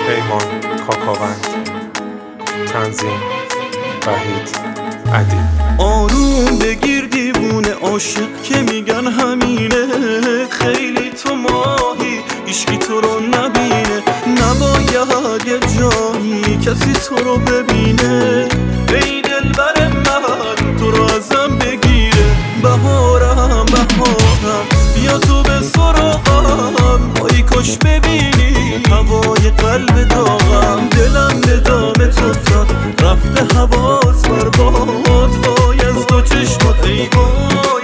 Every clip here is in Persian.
پیمان کاکاوند، تنظیم وحید عدی. آروم بگیر دیوونه عاشق که میگن همینه، خیلی تو ماهی هیچکی تو رو نبینه، نباید یه جایی کسی تو رو ببینه. ای دلبر من تو رو ازم بگیره، بهارم بیا تو به سراغم، ای کاش ببینی هوای قلب داغم. دلم به دام تو رفته حواس بر باد، وای از دو چشمات ای وای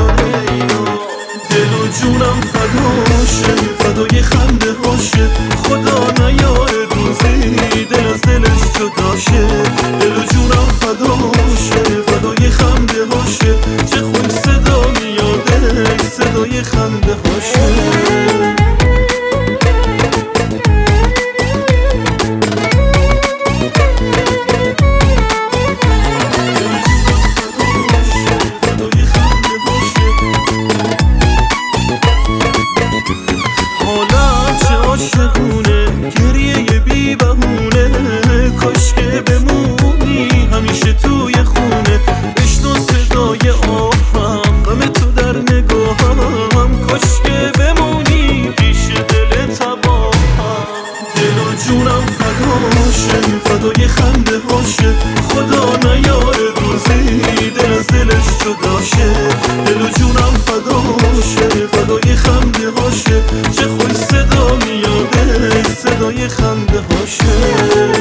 دل و جونم فداشه، فدای خنده هاشه، خدا نیاره روزی دل از دلش جداشه. دل و جونم فداشه، فدای خنده هاشه، چه خوش صدا میاده صدای خنده هاشه. عاشقونه گریه بی بهونه، کاش که بمونی همیشه توی خونه، بشنو صدای آهم غم تو در نگاهم، کاش که بمونی پیش دل تباهم. دل و جونم فداشه، فدای خنده هاشه، خدا نیاره روزی دل از دلش جداشه. دل و جونم فداشه، فدای خنده هاشه، چه خوش صدا میاده صدای خنده هاشه.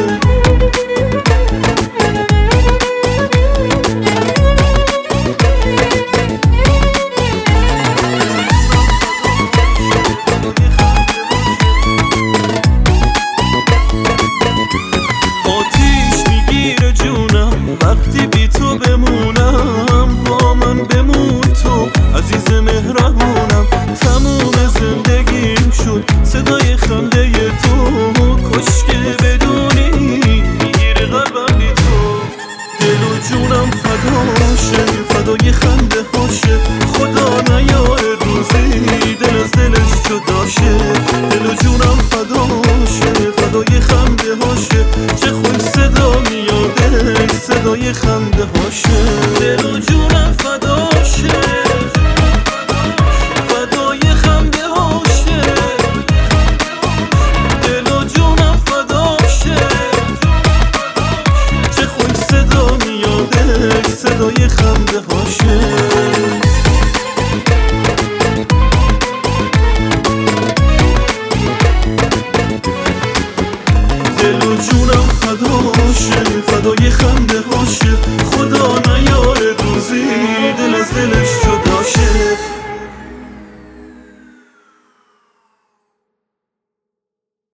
وقتی بی تو بمونم، با من بمون تو عزیز مهربونم، تموم زندگیم شد صدای خنده تو، کاش که بدونی میگیره قلبم بی تو. دل و جونم فداشه، فدای خنده هاشه، خدا نیاره روزی دل از دلش جداشه. دل و جونم فداشه، فدای خنده هاشه، چه خوش صدا میاده صدای خنده هاشه. دل و جونم فداشه، فدای خنده هاشه، دل و جونم فداشه، چه خوش صدا میاده صدای خنده هاشه. دل و جونم فداشه، فدای خنده